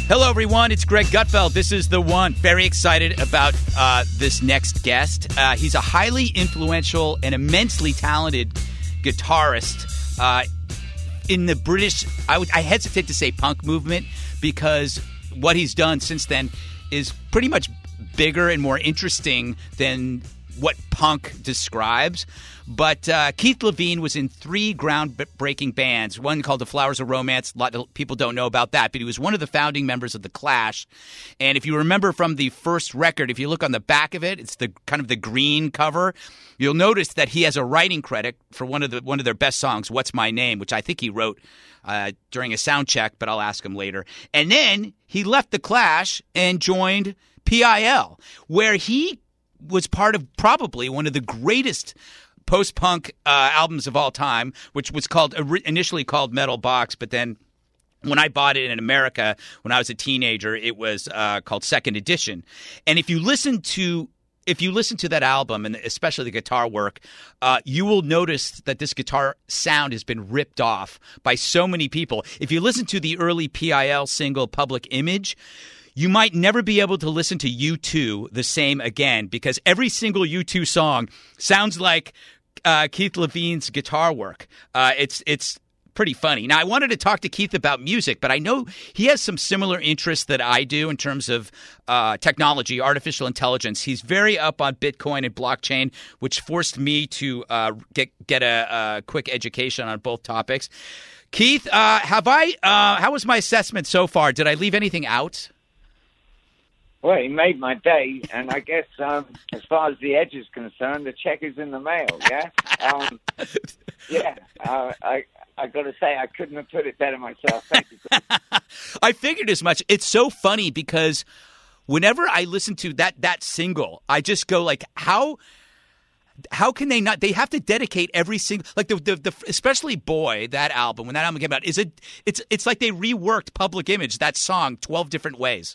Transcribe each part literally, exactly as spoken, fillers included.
Hello, everyone. It's Greg Gutfeld. This is The One. Very excited about uh, this next guest. Uh, he's a highly influential and immensely talented guitarist uh, in the British, I, would, I hesitate to say punk movement, because what he's done since then is pretty much bigger and more interesting than what punk describes. But uh, Keith Levene was in three groundbreaking bands, one called The Flowers of Romance. A lot of people don't know about that, but he was one of the founding members of The Clash. And if you remember from the first record, if you look on the back of it, it's the kind of the green cover. You'll notice that he has a writing credit for one of the one of their best songs, What's My Name, which I think he wrote uh, during a sound check, but I'll ask him later. And then he left The Clash and joined P I L, where he was part of probably one of the greatest post-punk uh, albums of all time, which was called initially called Metal Box, but then when I bought it in America when I was a teenager, it was uh, called Second Edition. And if you listen to if you listen to that album, and especially the guitar work, uh, you will notice that this guitar sound has been ripped off by so many people. If you listen to the early P I L single Public Image, you might never be able to listen to U two the same again, because every single U two song sounds like uh, Keith Levene's guitar work. Uh, it's it's pretty funny. Now, I wanted to talk to Keith about music, but I know he has some similar interests that I do in terms of uh, technology, artificial intelligence. He's very up on Bitcoin and blockchain, which forced me to uh, get get a, a quick education on both topics. Keith, uh, have I? Uh, how was my assessment so far? Did I leave anything out? Well, he made my day, and I guess um, as far as the edge is concerned, the check is in the mail, yeah? Um, yeah, uh, I I got to say, I couldn't have put it better myself. Thank you. I figured as much. It's so funny because whenever I listen to that that single, I just go like, how... How can they not? They have to dedicate every single, like the, the the especially Boy, that album, when that album came out, is it it's it's like they reworked Public Image, that song, twelve different ways.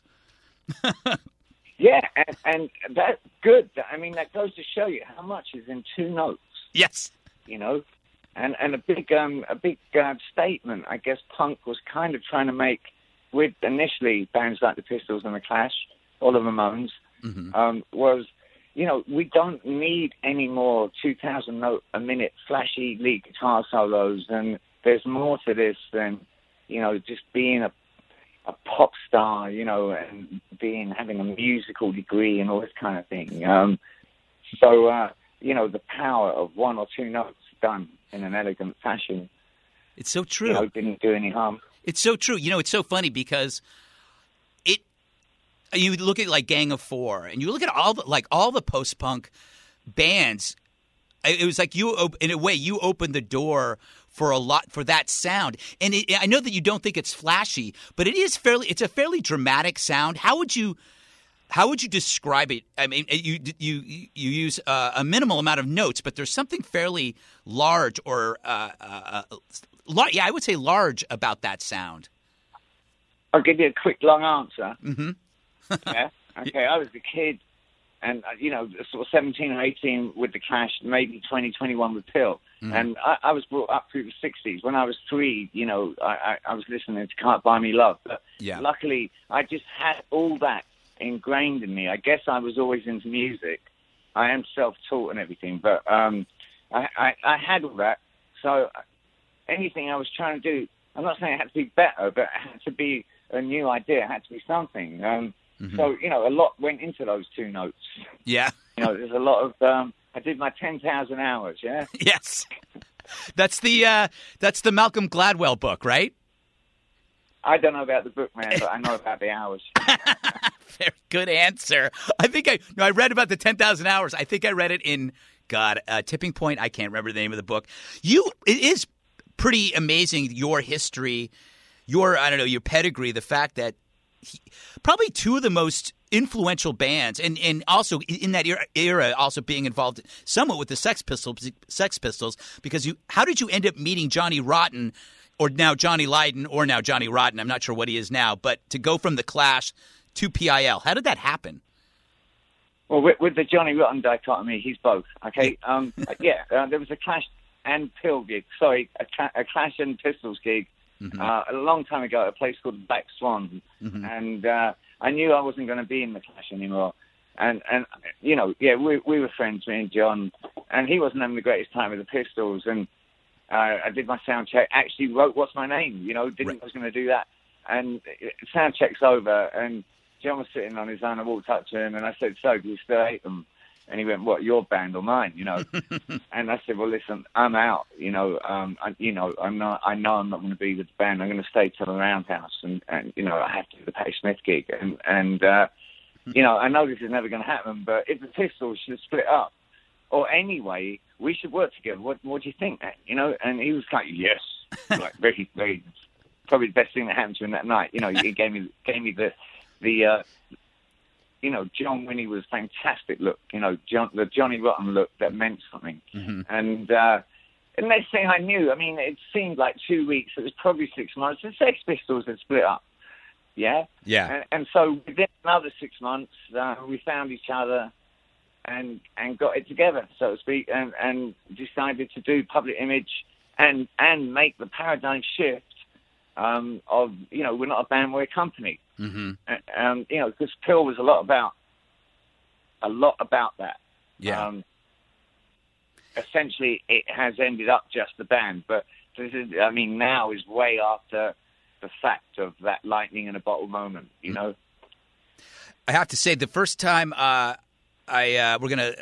Yeah, and, and that's good. I mean, that goes to show you how much is in two notes. Yes, you know, and and a big um a big uh, statement. I guess punk was kind of trying to make with initially bands like the Pistols and the Clash, or the Ramones, mm-hmm. um, was, you know, we don't need any more two thousand note a minute flashy lead guitar solos, and there's more to this than, you know, just being a a pop star, you know, and being having a musical degree and all this kind of thing. Um, so, uh, you know, the power of one or two notes done in an elegant fashion. It's so true. You know, didn't do any harm. It's so true. You know, it's so funny because it. You look at like Gang of Four, and you look at all the, like all the post punk bands. It was like you, in a way, you opened the door for a lot for that sound. And it, I know that you don't think it's flashy, but it is fairly. It's a fairly dramatic sound. How would you, how would you describe it? I mean, you you you use uh, a minimal amount of notes, but there's something fairly large or, uh, uh, lar- yeah, I would say large about that sound. I'll give you a quick, long answer. Mm-hmm. Yeah. Okay. I was a kid. And, uh, you know, sort of seventeen or eighteen with the Clash, maybe twenty, twenty-one with Pill. Mm. And I, I was brought up through the sixties. When I was three, you know, I, I, I was listening to Can't Buy Me Love. But yeah. Luckily, I just had all that ingrained in me. I guess I was always into music. I am self-taught and everything. But um, I, I, I had all that. So anything I was trying to do, I'm not saying it had to be better, but it had to be a new idea. It had to be something. Um Mm-hmm. So, you know, a lot went into those two notes. Yeah. You know, there's a lot of, um, I did my ten thousand hours, yeah? Yes. That's the, uh, that's the Malcolm Gladwell book, right? I don't know about the book, man, but I know about the hours. Very good answer. I think I, no, I read about the ten thousand hours. I think I read it in, God, uh, Tipping Point. I can't remember the name of the book. You, it is pretty amazing, your history, your, I don't know, your pedigree, the fact that He, probably two of the most influential bands, and, and also in that era, era, also being involved somewhat with the Sex Pistols. Sex Pistols, because you, how did you end up meeting Johnny Rotten, or now Johnny Lydon, or now Johnny Rotten? I'm not sure what he is now, but to go from the Clash to P I L, how did that happen? Well, with, with the Johnny Rotten dichotomy, he's both. Okay, um, yeah, uh, there was a Clash and Pill gig. Sorry, a, a Clash and Pistols gig mm-hmm. uh, a long time ago at a place called Black Swan, mm-hmm. and uh, I knew I wasn't going to be in the Clash anymore. And, and you know, yeah, we we were friends, me and John, and he wasn't having the greatest time with the Pistols. And uh, I did my sound check, actually wrote What's My Name, you know, didn't right. I was going to do that. And sound check's over, and John was sitting on his own. I walked up to him, and I said, so, do you still hate them? And he went, what, your band or mine, you know? And I said, well, listen, I'm out, you know, um, I, you know, I'm not, I know I'm not going to be with the band. I'm going to stay till the Roundhouse, and, and, you know, I have to do the Patti Smith gig. And, and uh, you know, I know this is never going to happen, but if the Pistols should split up, or anyway, we should work together. What, what do you think, you know? And he was like, yes, like, very, very, probably the best thing that happened to him that night. You know, he gave me, gave me the, the, uh, you know, John Winnie was fantastic look, you know, John, the Johnny Rotten look that meant something. Mm-hmm. And uh, the next thing I knew, I mean, it seemed like two weeks, it was probably six months, the Sex Pistols had split up. Yeah? Yeah. And, and so within another six months, uh, we found each other and and got it together, so to speak, and, and decided to do Public Image and, and make the paradigm shift um, of, you know, we're not a band, we're a company. Mm-hmm. Um, you know, because Pill was a lot about a lot about that. Yeah. Um, essentially, it has ended up just the band, but this is, I mean, now is way after the fact of that lightning in a bottle moment. You know. I have to say, the first time uh, I uh, we're gonna,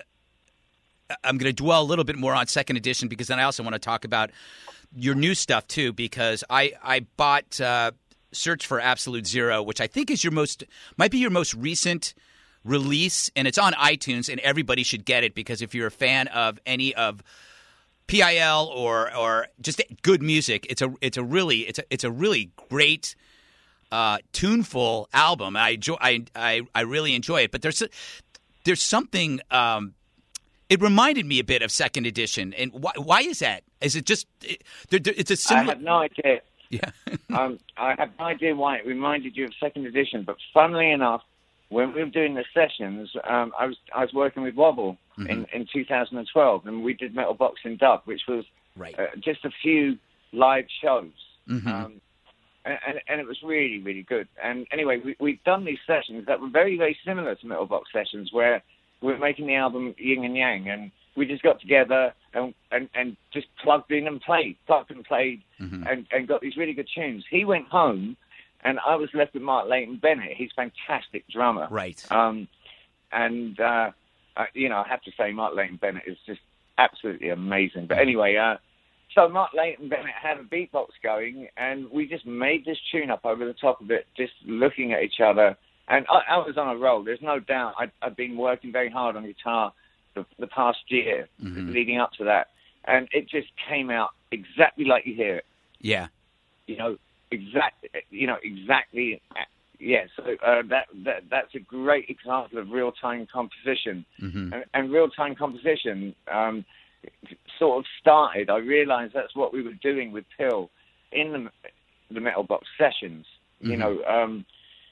I'm gonna dwell a little bit more on Second Edition, because then I also want to talk about your new stuff too, because I I bought. Uh, Search for Absolute Zero, which I think is your most, might be your most recent release, and it's on iTunes, and everybody should get it, because if you're a fan of any of P I L or or just good music, it's a it's a really it's a it's a really great, uh, tuneful album. I enjoy, I I I really enjoy it, but there's a, there's something. Um, it reminded me a bit of Second Edition, and why why is that? Is it just it, there, there, it's a similar? I have no idea. Yeah. um, I have no idea why it reminded you of Second Edition, but funnily enough, when we were doing the sessions, um, I was I was working with Wobble mm-hmm. in, in two thousand twelve, and we did Metal Box in Dub, which was right. uh, just a few live shows, mm-hmm. um, and, and and it was really really good. And anyway, we we've done these sessions that were very very similar to Metal Box sessions, where we were making the album Yin and Yang, and we just got together and, and, and just plugged in and played, plugged and played, mm-hmm. and, and got these really good tunes. He went home, and I was left with Mark Leighton Bennett. He's a fantastic drummer. Right. Um, and, uh, uh, you know, I have to say Mark Leighton Bennett is just absolutely amazing. But anyway, uh, so Mark Leighton Bennett had a beatbox going, and we just made this tune up over the top of it, just looking at each other. And I, I was on a roll. There's no doubt. I'd, I'd been working very hard on guitar The, the past year mm-hmm. leading up to that, and it just came out exactly like you hear it. Yeah, you know, exactly. You know, exactly. Yeah. So uh, that that that's a great example of real time composition, mm-hmm. and, and real time composition um, sort of started. I realized that's what we were doing with Pill in the the Metal Box sessions. Mm-hmm. You know. Um,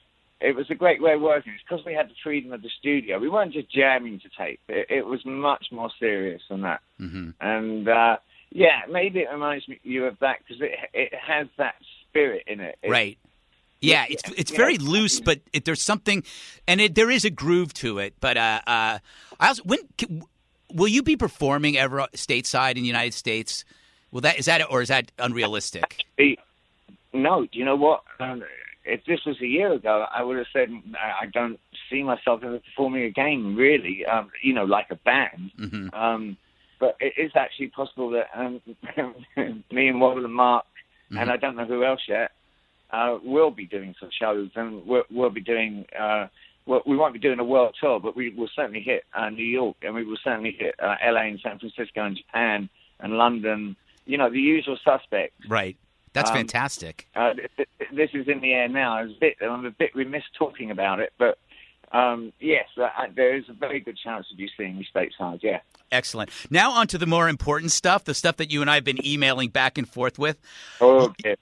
It was a great way of working. It's because we had the freedom of the studio. We weren't just jamming to tape. It, it was much more serious than that. Mm-hmm. And, uh, yeah, maybe it reminds me you of that because it it has that spirit in it. it right. Yeah, it's it's very know, loose, but it, there's something, and it, there is a groove to it. But uh, uh, I also, when will you be performing ever stateside in the United States? Will that is that or is that unrealistic? No. Do you know what? Um, If this was a year ago, I would have said I don't see myself ever performing again, really, um, you know, like a band. Mm-hmm. Um, but it is actually possible that um, me and Wobble and Mark, mm-hmm. and I don't know who else yet, uh, will be doing some shows, and we'll, we'll be doing, uh, well, we won't be doing a world tour, but we will certainly hit uh, New York, and we will certainly hit uh, L A and San Francisco and Japan and London, you know, the usual suspects. Right. That's um, fantastic. Uh, this is in the air now. I was a bit, I'm a bit remiss talking about it, but um, yes, uh, there is a very good chance of you seeing me stateside, yeah. Excellent. Now on to the more important stuff, the stuff that you and I have been emailing back and forth with. Okay.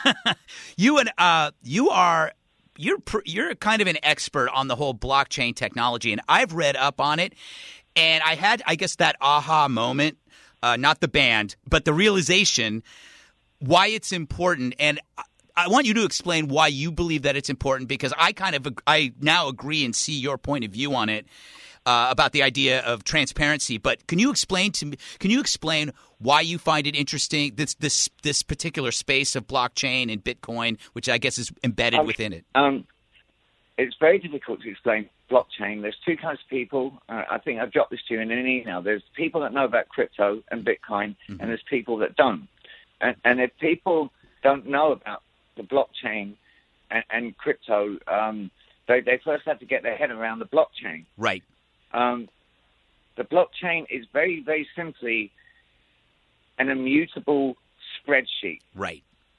you and uh, you are you're you're kind of an expert on the whole blockchain technology, and I've read up on it, and I had, I guess, that aha moment, uh, not the band, but the realization why it's important, and I want you to explain why you believe that it's important, because I kind of I now agree and see your point of view on it uh, about the idea of transparency. But can you explain to me? Can you explain why you find it interesting, this this this particular space of blockchain and Bitcoin, which I guess is embedded um, within it? Um, it's very difficult to explain blockchain. There's two kinds of people. Uh, I think I've dropped this to you in an email. There's people that know about crypto and Bitcoin, mm-hmm. and there's people that don't. And, and if people don't know about the blockchain and, and crypto, um, they, they first have to get their head around the blockchain. Right. Um, the blockchain is very, very simply an immutable spreadsheet. Right.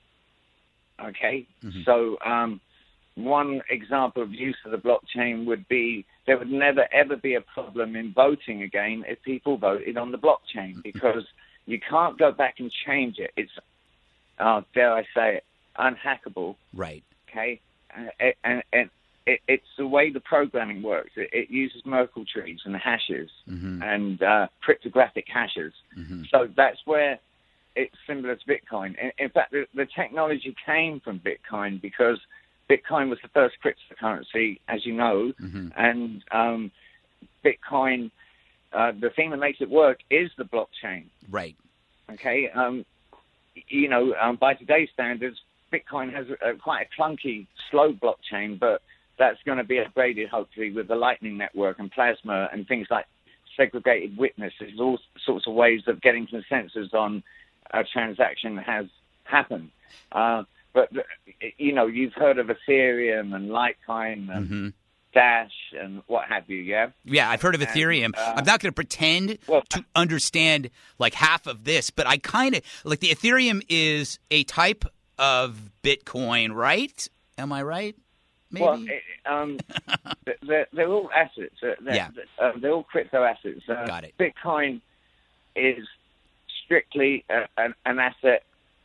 Okay? Mm-hmm. So um, one example of use of the blockchain would be there would never, ever be a problem in voting again if people voted on the blockchain, because you can't go back and change it. It's, uh, dare I say it, unhackable. Right. Okay? And, and, and it, it's the way the programming works. It, it uses Merkle trees and hashes mm-hmm. and uh, cryptographic hashes. Mm-hmm. So that's where it's similar to Bitcoin. In, in fact, the, the technology came from Bitcoin because Bitcoin was the first cryptocurrency, as you know, mm-hmm. and um, Bitcoin, uh, the thing that makes it work is the blockchain. Right. Okay? Um, you know, um, by today's standards, Bitcoin has a, a, quite a clunky, slow blockchain, but that's going to be upgraded, hopefully, with the Lightning Network and Plasma and things like segregated witnesses, all sorts of ways of getting consensus on a transaction that has happened. Uh, but, you know, you've heard of Ethereum and Litecoin and mm-hmm. Dash and what have you, yeah? Yeah, I've heard of Ethereum. And, uh, I'm not going to pretend well, to understand, like, half of this, but I kind of, like, the Ethereum is a type of Bitcoin, right? Am I right? Maybe? Well, it, um, they're, they're all assets. They're, yeah. Uh, they're all crypto assets. Uh, Got it. Bitcoin is strictly a, an, an asset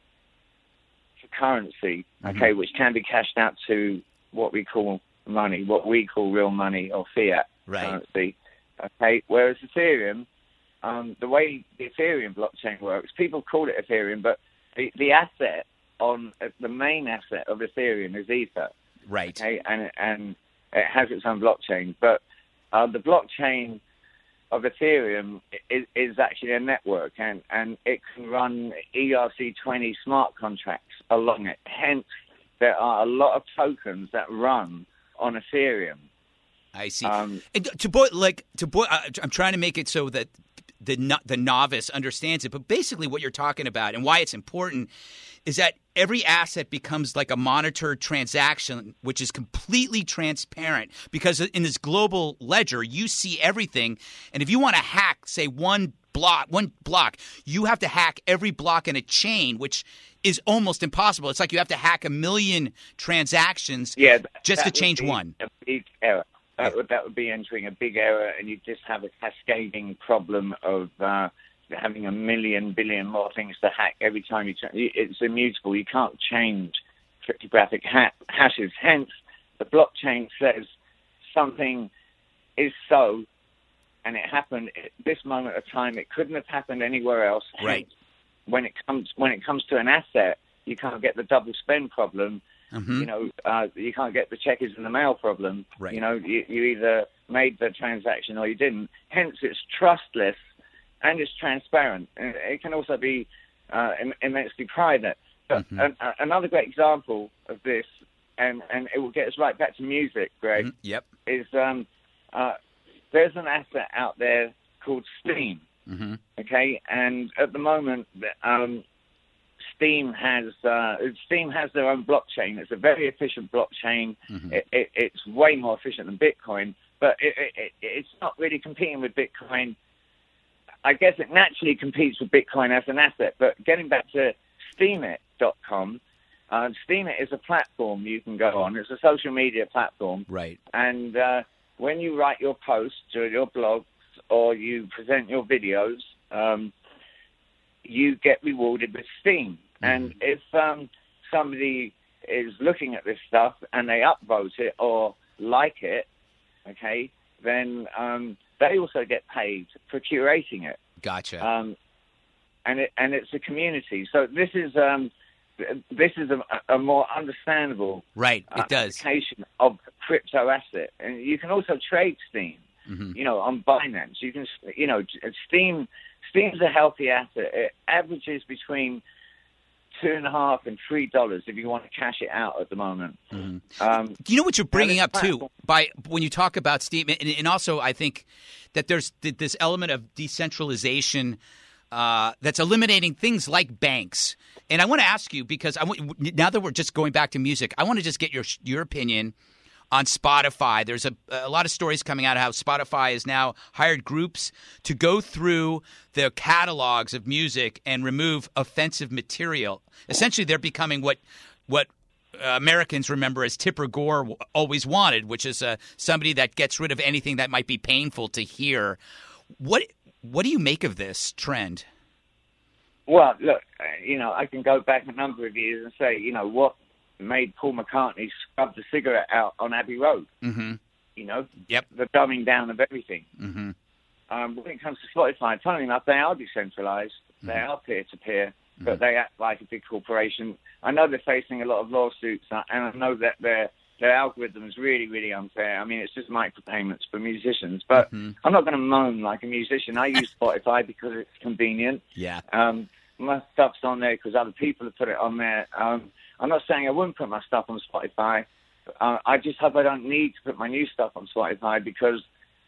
for currency, okay, mm-hmm. which can be cashed out to what we call money, what we call real money or fiat right. currency. Okay, whereas Ethereum, um, the way the Ethereum blockchain works, people call it Ethereum, but the, the asset on uh, the main asset of Ethereum is Ether. Right. Okay, and and it has its own blockchain, but uh, the blockchain of Ethereum is, is actually a network, and, and it can run E R C twenty smart contracts along it. Hence, there are a lot of tokens that run on Ethereum. I see. Um, and to boy, like to boy, I'm trying to make it so that the no, the novice understands it. But basically, what you're talking about and why it's important is that every asset becomes like a monitored transaction, which is completely transparent, because in this global ledger, you see everything. And if you want to hack, say, one block, one block, you have to hack every block in a chain, which is almost impossible. It's like you have to hack a million transactions yeah, just to change one. A big error. That yeah. would that would be entering a big error, and you just have a cascading problem of uh, having a million, billion more things to hack every time you turn. It's immutable. You can't change cryptographic ha- hashes. Hence, the blockchain says something is so, and it happened at this moment of time. It couldn't have happened anywhere else. Right. Hence, when it comes when it comes to an asset, you can't get the double spend problem. Mm-hmm. You know, uh, you can't get the checkers in the mail problem. Right. You know, you, you either made the transaction or you didn't. Hence, it's trustless and it's transparent. It can also be uh, im- immensely private. But mm-hmm. an, a- another great example of this, and, and it will get us right back to music, Greg, mm-hmm. yep. is um, uh, there's an asset out there called Steam. Mm-hmm. Okay, and at the moment, um, Steam has uh, Steam has their own blockchain. It's a very efficient blockchain. Mm-hmm. It, it, it's way more efficient than Bitcoin, but it, it, it's not really competing with Bitcoin. I guess it naturally competes with Bitcoin as an asset. But getting back to Steemit dot com, uh, Steemit is a platform you can go on. It's a social media platform, right? And uh, when you write your posts or your blogs or you present your videos, um, you get rewarded with Steam. Mm-hmm. And if um, somebody is looking at this stuff and they upvote it or like it, okay, then um, they also get paid for curating it. Gotcha. Um, and it and it's a community. So this is um, this is a, a more understandable right. It uh, does. application of crypto asset, and you can also trade Steem. Mm-hmm. You know, on Binance, you can. You know, Steem. Steem's a healthy asset. It averages between two and a half and three dollars if you want to cash it out at the moment. Mm-hmm. Um, you know what you're bringing up platform. too by when you talk about Steem, and, and also I think that there's this element of decentralization uh, that's eliminating things like banks. And I want to ask you because I want, now that we're just going back to music, I want to just get your your opinion on Spotify. There's a, a lot of stories coming out of how Spotify has now hired groups to go through the catalogs of music and remove offensive material. Essentially, they're becoming what what uh, Americans remember as Tipper Gore w- always wanted, which is uh, somebody that gets rid of anything that might be painful to hear. What what do you make of this trend? Well, look, you know, I can go back a number of years and say, you know, what made Paul McCartney scrub the cigarette out on Abbey Road. Mm-hmm. You know, yep. the dumbing down of everything. Mm-hmm. Um, when it comes to Spotify, funnily enough, they are decentralized. Mm-hmm. They are peer-to-peer, mm-hmm. but they act like a big corporation. I know they're facing a lot of lawsuits, and I know that their their algorithm is really, really unfair. I mean, it's just micropayments for musicians. But mm-hmm. I'm not going to moan like a musician. I use Spotify because it's convenient. Yeah. Um, my stuff's on there because other people have put it on there. Um, I'm not saying I wouldn't put my stuff on Spotify. Uh, I just hope I don't need to put my new stuff on Spotify because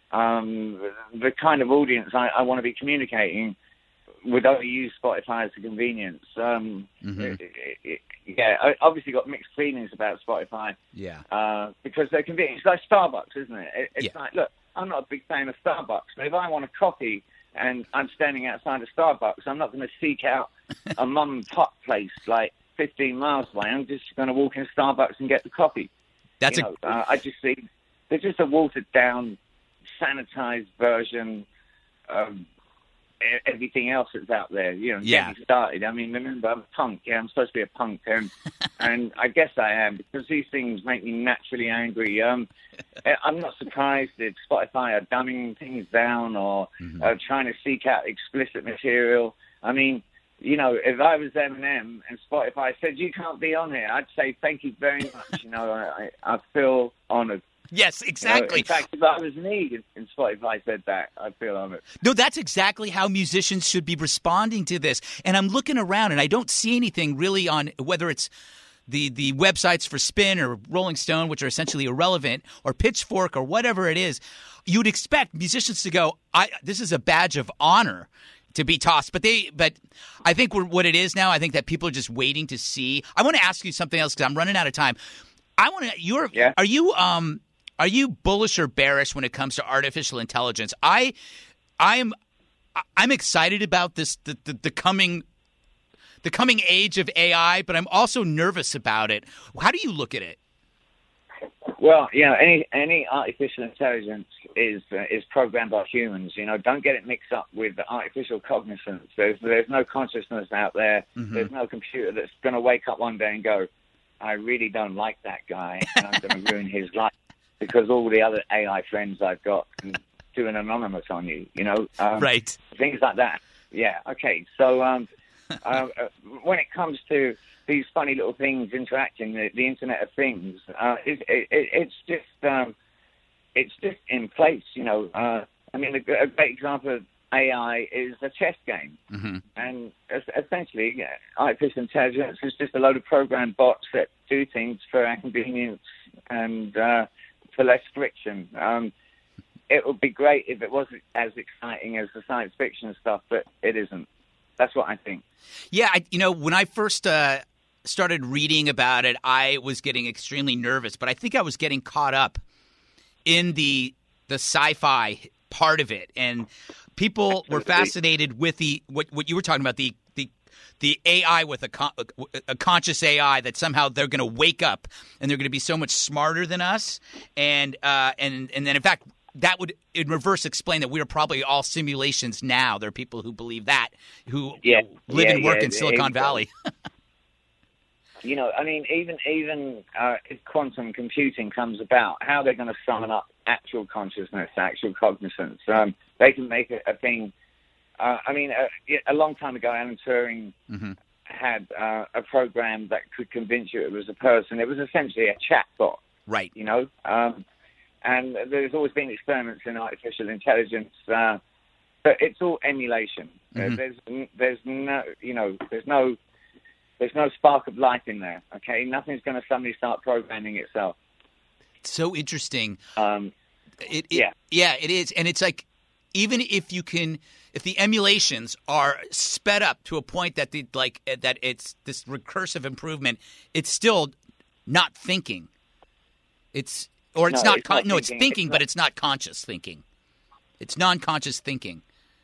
um, the kind of audience I, I want to be communicating would only use Spotify as a convenience. Um, mm-hmm. it, it, it, yeah, I obviously got mixed feelings about Spotify. Yeah. Uh, because they're convenient. It's like Starbucks, isn't it? it it's yeah. like, look, I'm not a big fan of Starbucks, but if I want a coffee and I'm standing outside of Starbucks, I'm not going to seek out a mum and pop place like fifteen miles away. I'm just going to walk in Starbucks and get the coffee. That's you a. Know, uh, I just see there's just a watered down, sanitized version of everything else that's out there. You know, yeah. Get me started. I mean, remember, I'm a punk. Yeah, I'm supposed to be a punk, and and I guess I am because these things make me naturally angry. Um, I'm not surprised if Spotify are dumbing things down or mm-hmm. uh, trying to seek out explicit material. I mean. You know, if I was Eminem and Spotify said, you can't be on here, I'd say, thank you very much. You know, I, I feel honored. Yes, exactly. You know, in fact, if I was me and Spotify said that, I'd feel honored. No, that's exactly how musicians should be responding to this. And I'm looking around, and I don't see anything really on whether it's the, the websites for Spin or Rolling Stone, which are essentially irrelevant, or Pitchfork or whatever it is. You'd expect musicians to go, I, this is a badge of honor to be tossed, but they, but I think we're, what it is now, I think that people are just waiting to see. I want to ask you something else because I'm running out of time. I want to. You're. Yeah. Are you? Um. Are you bullish or bearish when it comes to artificial intelligence? I, I'm, I'm excited about this the, the, the coming, the coming age of A I, but I'm also nervous about it. How do you look at it? Well, you know, any any artificial intelligence is uh, is programmed by humans. You know, don't get it mixed up with artificial cognizance. There's there's no consciousness out there. Mm-hmm. There's no computer that's going to wake up one day and go, I really don't like that guy, and I'm going to ruin his life because all the other A I friends I've got can do an anonymous on you. You know, um, right? Things like that. Yeah. Okay. So um, uh, when it comes to these funny little things interacting, the, the Internet of Things, uh, it, it, it's just um, it's just in place, you know. Uh, I mean, a, a great example of A I is a chess game, mm-hmm. and essentially, yeah, artificial intelligence is just a load of programmed bots that do things for our convenience and uh, for less friction. Um, it would be great if it wasn't as exciting as the science fiction stuff, but it isn't. That's what I think. Yeah, I, you know, when I first uh, started reading about it, I was getting extremely nervous, but I think I was getting caught up in the the sci-fi part of it, and people were fascinated with the what what you were talking about, the the the A I with a con- a conscious A I that somehow they're going to wake up and they're going to be so much smarter than us, and uh, and and then in fact. That would, in reverse, explain that we are probably all simulations now. There are people who believe that, who yeah, live yeah, and work yeah, in Silicon exactly. Valley. You know, I mean, even even uh, if quantum computing comes about, how they're going to summon up actual consciousness, actual cognizance? Um, they can make a, a thing. Uh, I mean, a, a long time ago, Alan Turing mm-hmm. had uh, a program that could convince you it was a person. It was essentially a chatbot. Right. You know, um, and there's always been experiments in artificial intelligence, uh, but it's all emulation. Mm-hmm. Uh, there's there's no you know there's no there's no spark of life in there. Okay, nothing's going to suddenly start programming itself. So interesting. Um, it, it, yeah, yeah, it is, and it's like even if you can, if the emulations are sped up to a point that the like that it's this recursive improvement, it's still not thinking. It's or it's no, not, it's con- not no, thinking. it's thinking, it's but not, it's not conscious thinking. It's non-conscious thinking,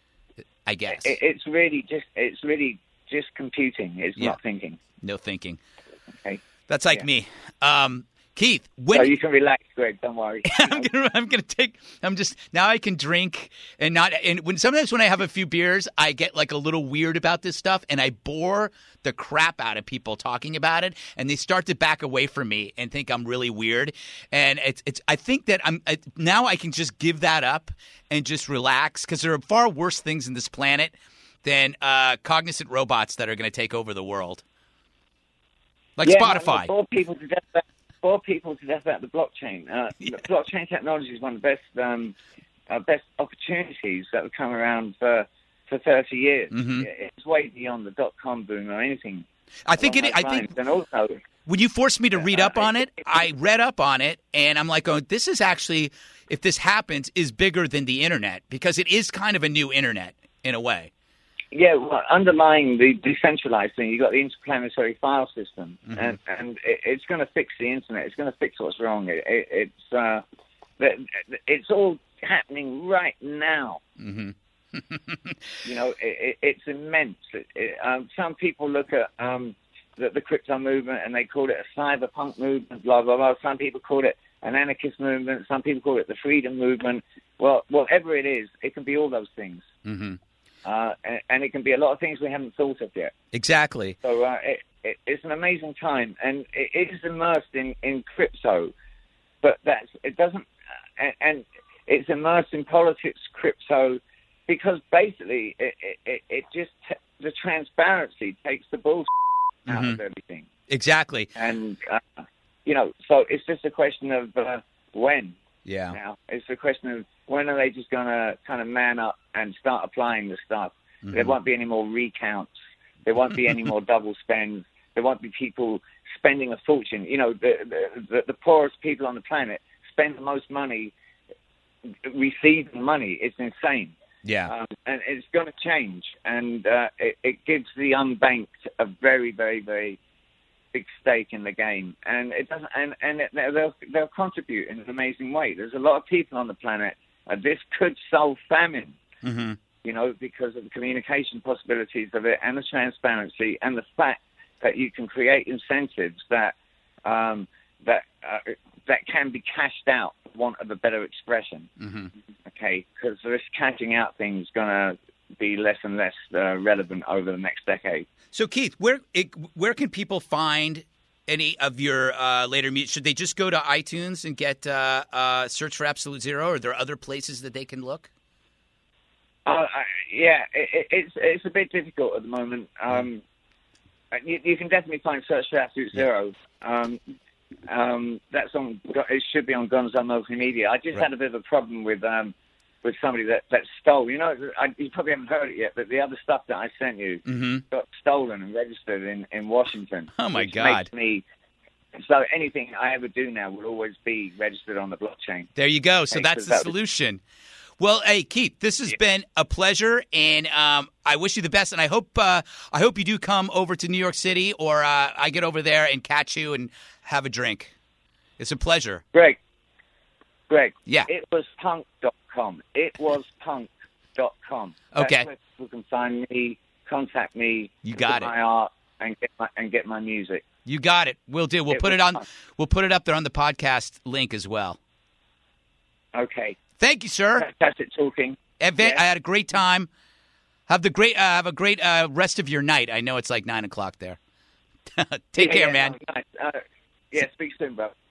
I guess. It, it's really just it's really just computing. It's Yeah. not thinking. No thinking. Okay, That's like Yeah. me. Um, Keith, when so you can relax, Greg. Don't worry. You I'm know? gonna, I'm gonna take. I'm just now. I can drink and not. And when sometimes when I have a few beers, I get like a little weird about this stuff, and I bore the crap out of people talking about it, and they start to back away from me and think I'm really weird. And it's, it's. I think that I'm I, now. I can just give that up and just relax because there are far worse things in this planet than uh, cognizant robots that are going to take over the world, like yeah, Spotify. No, no, bore people to death. About, bore people to death about the blockchain. Uh, Yeah. the blockchain technology is one of the best um, uh, best opportunities that have come around for for thirty years. Mhm. It's way beyond the dot com boom or anything. I think along it. those I think. lines. And also, When you forced me to read up I- on it, I read up on it, and I'm like, oh, this is actually, if this happens, is bigger than the internet because it is kind of a new internet in a way. yeah, well, underlying the decentralized thing, you got the interplanetary file system, Mhm. and and it, it's going to fix the internet. It's going to fix what's wrong. It, it, it's uh, that- it's all happening right now. Mm-hmm. You know, it, it, it's immense. It, it, um, some people look at um, the, the crypto movement and they call it a cyberpunk movement, blah, blah, blah. Some people call it an anarchist movement. Some people call it the freedom movement. Well, whatever it is, it can be all those things. Mm-hmm. Uh, and, and it can be a lot of things we haven't thought of yet. Exactly. So uh, it, it, it's an amazing time. And it, it is immersed in, in crypto, but that's it doesn't, uh, and, and it's immersed in politics, crypto, because basically it, it, it just, t- the transparency takes the bullshit out Mhm. of everything. Exactly. And, uh, you know, so it's just a question of uh, when Yeah. now. It's a question of when are they just going to kind of man up and start applying the stuff. Mhm. There won't be any more recounts. There won't be any more double spends. There won't be people spending a fortune. You know, the, the, the, the poorest people on the planet spend the most money receiving money. It's insane. Yeah. Um, and it's going to change. And uh, it, it gives the unbanked a very, very, very big stake in the game. And it doesn't. And, and it, they'll they'll contribute in an amazing way. There's a lot of people on the planet. Uh, this could solve famine. Mm-hmm. You know, because of the communication possibilities of it and the transparency and the fact that you can create incentives that um, that uh, that can be cashed out, for want of a better expression. Mm-hmm. Okay, because this cashing out thing is going to be less and less uh, relevant over the next decade. So, Keith, where it, where can people find any of your uh, later music? Should they just go to iTunes and get uh, uh, search for Absolute Zero, or are there other places that they can look? Uh, I- yeah, it, it, it's it's a bit difficult at the moment. Um, you, you can definitely find Search for Absolute Zero. Um, um, that's on. It should be on Gonzo Multimedia. I just Right. had a bit of a problem with um, with somebody that, that stole. You know, I, you probably haven't heard it yet, but the other stuff that I sent you Mm-hmm. got stolen and registered in, in Washington. Oh, my which God. Makes me, so anything I ever do now will always be registered on the blockchain. There you go. So Thanks that's for the that. solution. Well, hey, Keith, this has been a pleasure, and um, I wish you the best. And I hope uh, I hope you do come over to New York City, or uh, I get over there and catch you and have a drink. It's a pleasure. Greg, Greg, Yeah. it was punk dot com. It was punk dot com. Okay. That's where people can find me, contact me, You look got at it. my art, and get my and get my music. You got it. We'll do. We'll It put was it on. fun. We'll put it up there on the podcast link as well. Okay. Thank you, sir. Fantastic talking. Event. Yeah. I had a great time. Have the great. Uh, have a great uh, rest of your night. I know it's like nine o'clock there. Take Yeah, care, yeah, man. no, nice. Uh, yeah, speak soon, bro.